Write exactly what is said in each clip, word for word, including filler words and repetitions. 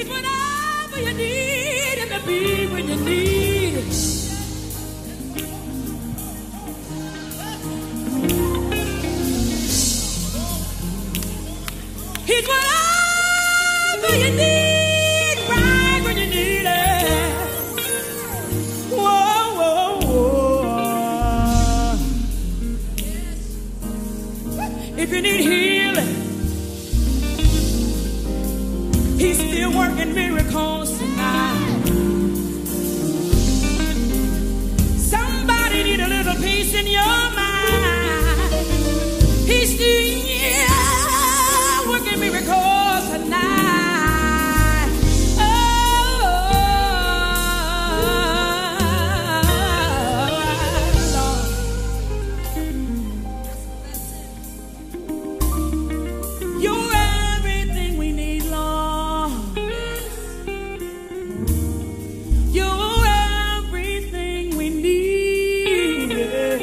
He's whatever you need him to be when you need it. He's whatever you need right when you need it. Whoa, whoa, whoa. If you need healing, he's still working miracles tonight. Somebody need a little peace in your mind. He's still yeah, working miracles tonight. Oh, Lord. You're everything we need, Lord. You're everything we need.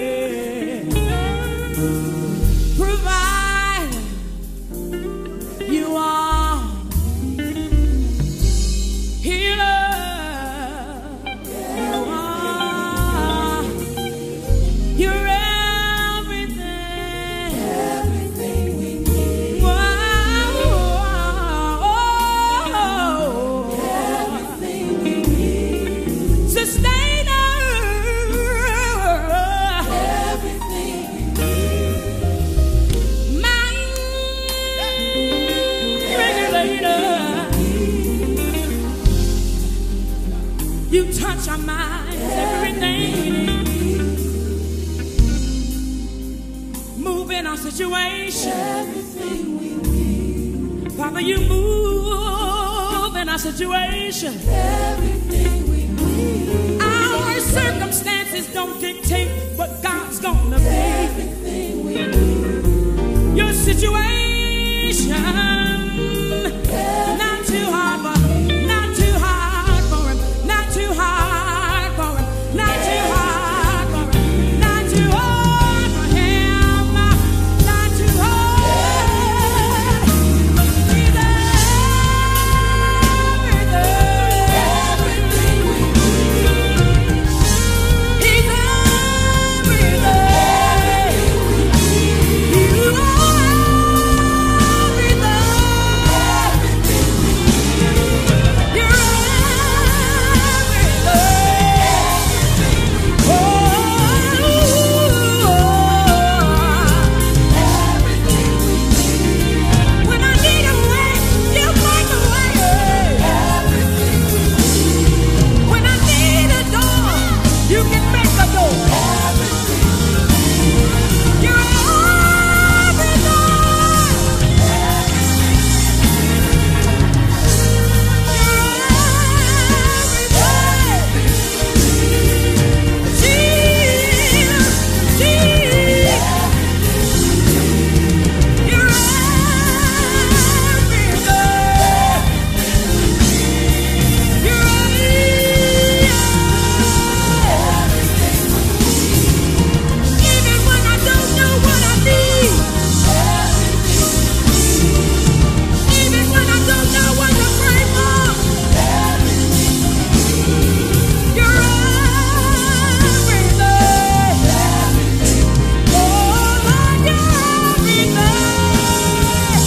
Provide. You are healer. You are. You're everything. Everything we need. Whoa. Everything we need. Sustainer. Everything we need. Mind regulator. You touch our minds, everything we need. Move in our situation. Everything we need. Father, you move in our situation. Everything we need. Our circumstances don't dictate what God's gonna be. Everything we need. Your situation. Not too hard for him. Not too hard for him. Not too hard for him. Not too hard for him. Not too hard for him. Not too hard. He's everything. Everything we need. He's everything. You are everything. You're everything. Oh, everything we need. When I need a way, you make a way. Everything we need. When I need a door, you can make a door. Everything we need. You're even when I don't know what I need, even when I don't know what to pray for, you're everything. Oh, Lord, you're everything.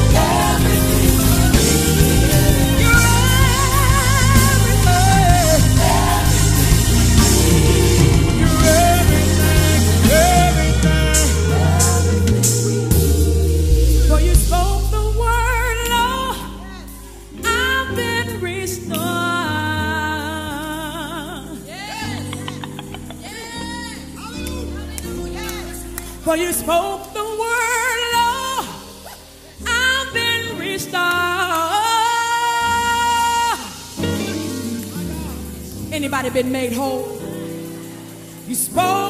You're everything. You're everything. For you spoke the word, Lord, I've been restored. For you spoke the word, Lord, I've been restored. Anybody been made whole? You spoke